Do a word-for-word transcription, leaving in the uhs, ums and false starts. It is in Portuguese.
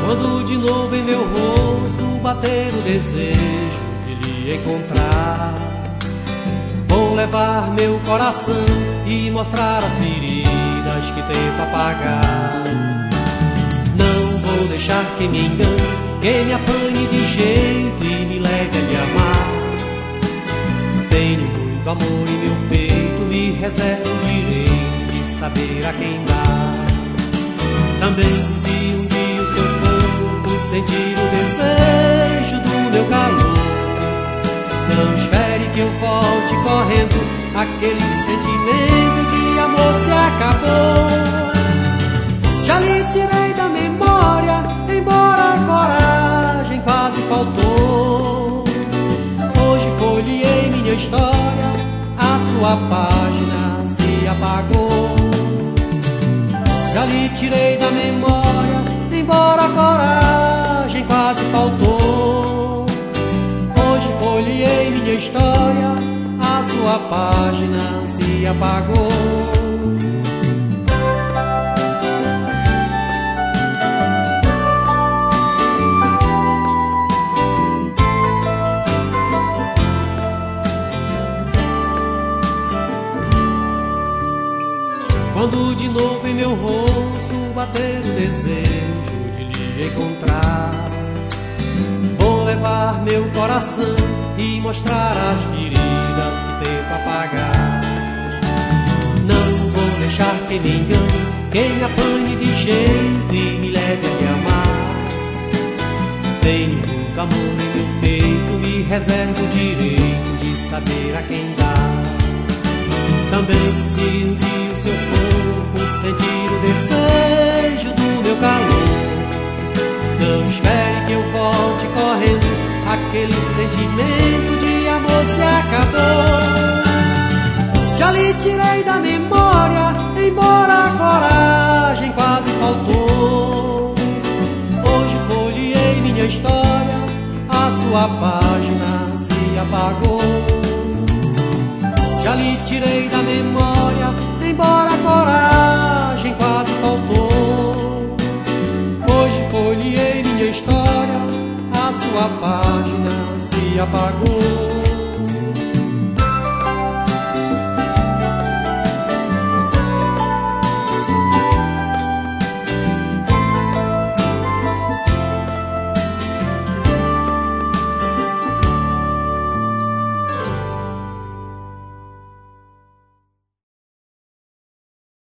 Quando de novo em meu rosto bater o desejo de lhe encontrar, vou levar meu coração e mostrar as feridas que tento apagar. Não vou deixar que me engane, que me apanhe de jeito e me leve a me amar. Tenho muito amor em meu peito, me reservo o direito de saber a quem dar. Também se um dia o seu corpo sentir o desejo do meu calor, não espere que eu volte correndo, aquele sentimento de amor se acabou. Já lhe tirei da memória, embora a coragem quase faltou. Hoje folhei minha história, a sua página se apagou. Já lhe tirei da memória, embora a coragem quase faltou. Hoje folhei minha história, a sua página se apagou. Quando de novo em meu rosto bater o desejo de lhe encontrar, vou levar meu coração e mostrar as feridas que tento apagar. Não vou deixar que me engane, que me apanhe de jeito e me leve a me amar. Tenho muito amor em meu peito, me reservo o direito de saber a quem dar. Também se um dia o seu corpo sentir o desejo do meu calor, não espere que eu volte correndo, aquele sentimento de amor se acabou. Já lhe tirei da memória, embora a coragem quase faltou. Hoje folhei minha história, a sua página se apagou. Já lhe tirei da memória, embora a coragem quase faltou. Hoje folhei minha história, a sua página se apagou.